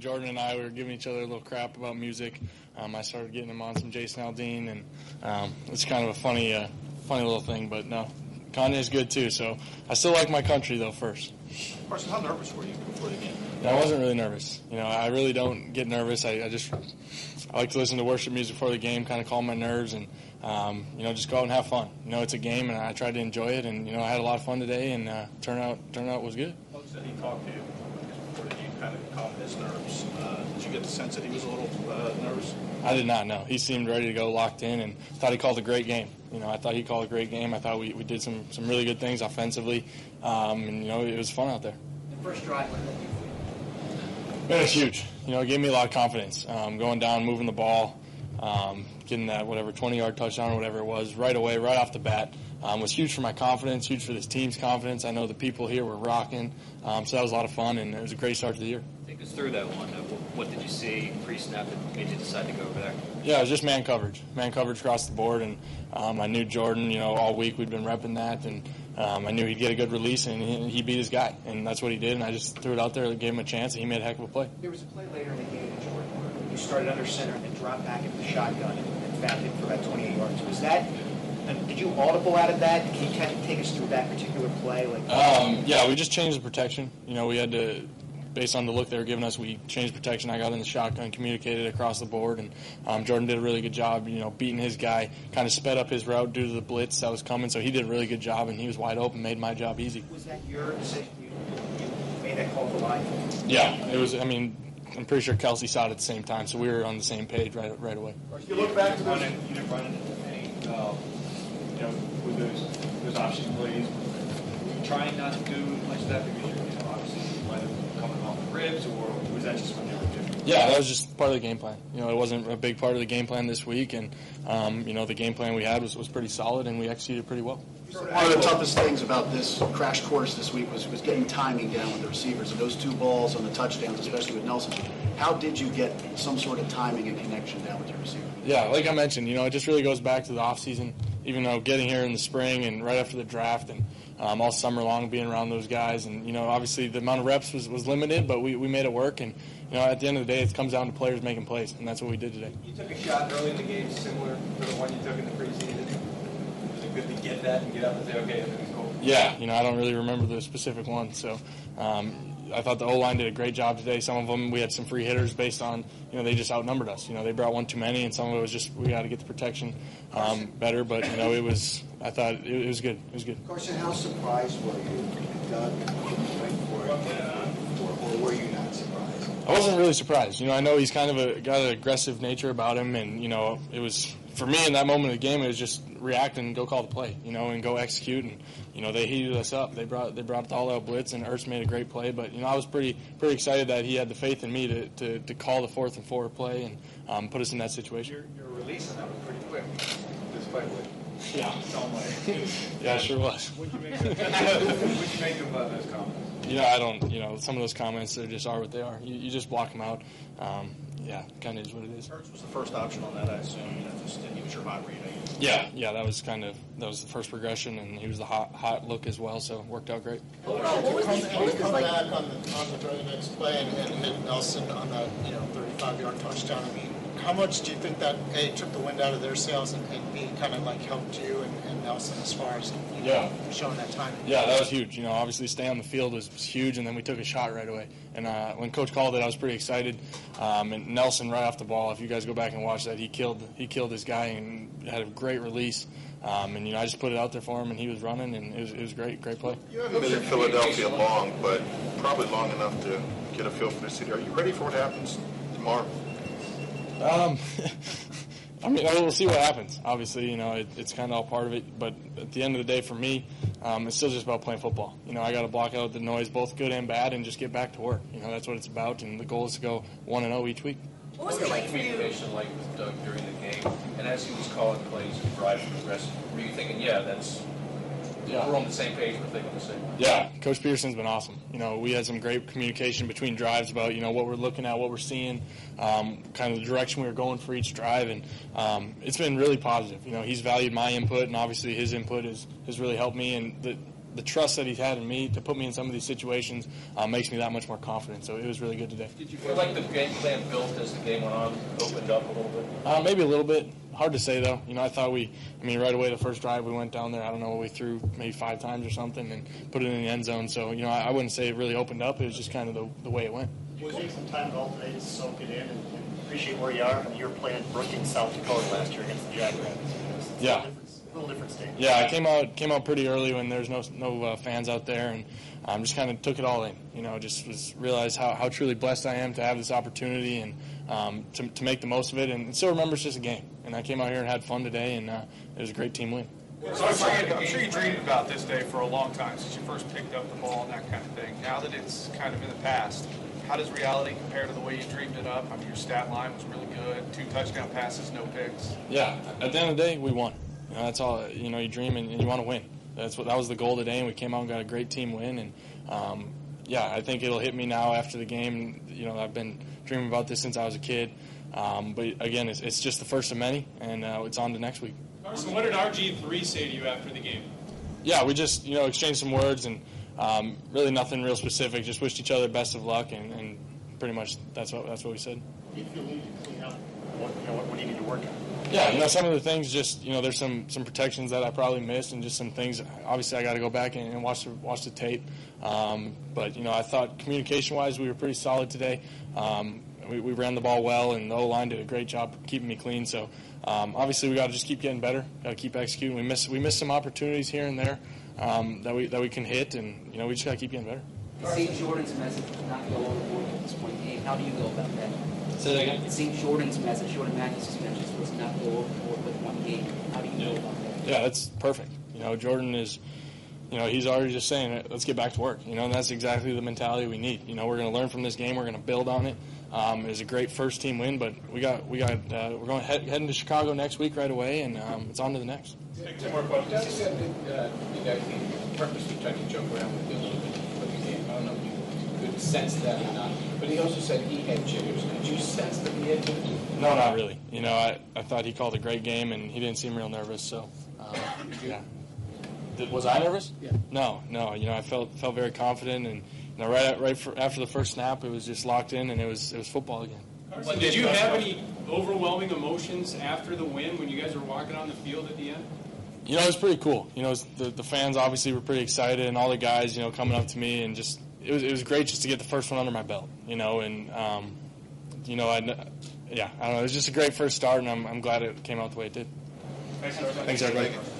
Jordan and I were giving each other a little crap about music. I started getting him on some Jason Aldean, and it's kind of a funny little thing. But no, Kanye's good too. So I still like my country though first. Carson, how nervous were you before the game? I wasn't really nervous. I really don't get nervous. I like to listen to worship music before the game, kind of calm my nerves, and just go out and have fun. It's a game, and I tried to enjoy it, and I had a lot of fun today, and turnout was good. Coach said he talked to you before the game, kind of calmed his nerves. Did you get the sense that he was a little nervous? I did not know. He seemed ready to go, locked in, and thought he called a great game. I thought he called a great game. I thought we did some really good things offensively, and it was fun out there. The first drive, what did that do for you? Man, it's huge. It gave me a lot of confidence. Going down, moving the ball, getting that 20-yard touchdown or whatever it was right away, right off the bat, was huge for my confidence, huge for this team's confidence. I know the people here were rocking, so that was a lot of fun, and it was a great start to the year. Take us through that one. What did you see pre-snap that made you decide to go over there? Yeah, it was just man coverage across the board, and I knew Jordan. All week we'd been repping that, and I knew he'd get a good release, and he beat his guy, and that's what he did. And I just threw it out there, gave him a chance, and he made a heck of a play. There was a play later in the game in Jordan where you started under center and then dropped back into the shotgun and found him for about 28 yards. Was that? Did you audible out of that? Can you kind of take us through that particular play? Yeah, we just changed the protection. We had to. Based on the look they were giving us, we changed protection. I got in the shotgun, communicated across the board, and Jordan did a really good job, beating his guy, kind of sped up his route due to the blitz that was coming, so he did a really good job, and he was wide open, made my job easy. Was that your decision? You made that call for line? Yeah, it was. I'm pretty sure Kelsey saw it at the same time, so we were on the same page right away. You look back to those, you didn't run into any, with those option plays. Were you trying not to do much of that because you're, obviously you might have coming off the ribs, or was that just when you were different? Yeah, that was just part of the game plan. It wasn't a big part of the game plan this week, and the game plan we had was pretty solid, and we executed pretty well. One of the toughest things about this crash course this week was getting timing down with the receivers. And those two balls on the touchdowns, especially with Nelson, how did you get some sort of timing and connection down with your receiver? Yeah, like I mentioned, it just really goes back to the offseason, even though getting here in the spring and right after the draft and all summer long being around those guys. And, obviously the amount of reps was limited, but we made it work. And, at the end of the day, it comes down to players making plays, and that's what we did today. You took a shot early in the game similar to the one you took in the preseason. Was it good to get that and get up and say, okay, everything's cool? Yeah, I don't really remember the specific one. So I thought the O-line did a great job today. Some of them, we had some free hitters based on, they just outnumbered us. They brought one too many, and some of it was just we got to get the protection better. But, I thought it was good. It was good. Carson, how surprised were you that Doug went for it, or were you not surprised? I wasn't really surprised. I know he's kind of got an aggressive nature about him, and, it was, for me in that moment of the game, it was just react and go call the play, and go execute. And, they heated us up. They brought the all-out blitz, and Ertz made a great play. But, I was pretty excited that he had the faith in me to call the 4th and 4 play and put us in that situation. Your release on that was pretty quick, despite what yeah. sound like. Yeah, it sure was. What'd you make of those comments? I don't, some of those comments, they just are what they are. You just block them out. Yeah, kind of is what it is. Ertz was the first option on that, I assume. He was your hot read, Yeah, that was the first progression, and he was the hot look as well, so it worked out great. Come back on the very next play and hit Nelson on that 35-yard touchdown. How much do you think that A, took the wind out of their sails, and B, kind of helped you and Nelson as far as showing that time? Yeah, that was huge. Obviously staying on the field was huge, and then we took a shot right away. And when Coach called it, I was pretty excited. And Nelson right off the ball, if you guys go back and watch that, he killed his guy and had a great release. And I just put it out there for him, and he was running, and it was great play. You haven't been in Philadelphia long, but probably long enough to get a feel for the city. Are you ready for what happens tomorrow? We'll see what happens. Obviously, it's kind of all part of it. But at the end of the day, for me, it's still just about playing football. I got to block out the noise, both good and bad, and just get back to work. That's what it's about. And the goal is to go 1-0 each week. What was the communication like with Doug during the game? And as he was calling plays and driving the rest, were you thinking, we're on the same page, we're thinking the same? Yeah, Coach Peterson's been awesome. We had some great communication between drives about, what we're looking at, what we're seeing, kind of the direction we were going for each drive, and it's been really positive. He's valued my input, and obviously his input has really helped me, and the trust that he's had in me to put me in some of these situations makes me that much more confident. So it was really good today. Did you feel like the game plan built as the game went on, opened up a little bit? Maybe a little bit. Hard to say, though. I thought right away the first drive we went down there, I don't know, we threw maybe 5 times or something and put it in the end zone. So, I wouldn't say it really opened up. It was just kind of the way it went. Was there some time at all today to soak it in and appreciate where you are? I mean, you were playing Brookings, South Dakota last year against the Jackrabbits. Yeah. A little different stage. Yeah, I came out pretty early when there's no fans out there, and just kind of took it all in. Just realized how truly blessed I am to have this opportunity and to make the most of it. And still remember it's just a game. And I came out here and had fun today, and it was a great team win. So I'm sure you dreamed about this day for a long time since you first picked up the ball and that kind of thing. Now that it's kind of in the past, how does reality compare to the way you dreamed it up? I mean, your stat line was really good, 2 touchdown passes, no picks. Yeah, at the end of the day, we won. That's all. You dream and you want to win. That was the goal today, and we came out and got a great team win. And I think it'll hit me now after the game. I've been dreaming about this since I was a kid. But again, it's just the first of many, and it's on to next week. Carson, what did RG3 say to you after the game? Yeah, we just exchanged some words and really nothing real specific. Just wished each other best of luck, and pretty much that's what we said. Do you feel you need to clean up? What do you need to work on? Yeah, some of the things just there's some protections that I probably missed, and just some things. Obviously, I got to go back and watch the tape. But I thought communication-wise, we were pretty solid today. We ran the ball well, and the O-line did a great job keeping me clean. So obviously, we got to just keep getting better. Got to keep executing. We missed some opportunities here and there that we can hit, and we just got to keep getting better. St. Jordan's message did not go overboard at this point in the game. How do you go about that? Say that again? St. Jordan's message, Jordan Matthews' message was not go overboard with one game. How do you go about that? Yeah, that's perfect. Jordan is, he's already just saying, let's get back to work. And that's exactly the mentality we need. We're going to learn from this game. We're going to build on it. It was a great first team win, but we're going heading to Chicago next week right away, and it's on to the next. 2 more questions. Doug said that you guys purposely tried to joke around with you a little bit for the game. I don't know if you could sense that or not, but he also said he had jitters. Did you sense that he had jitters? No, not really. I thought he called a great game, and he didn't seem real nervous. So, yeah. Was I nervous? Yeah. No. I felt very confident, and after the first snap, it was just locked in, and it was football again. Carson, did you have any overwhelming emotions after the win when you guys were walking on the field at the end? It was pretty cool. The fans obviously were pretty excited, and all the guys, coming up to me, and just it was great just to get the first one under my belt. I don't know. It was just a great first start, and I'm glad it came out the way it did. Thanks, everybody.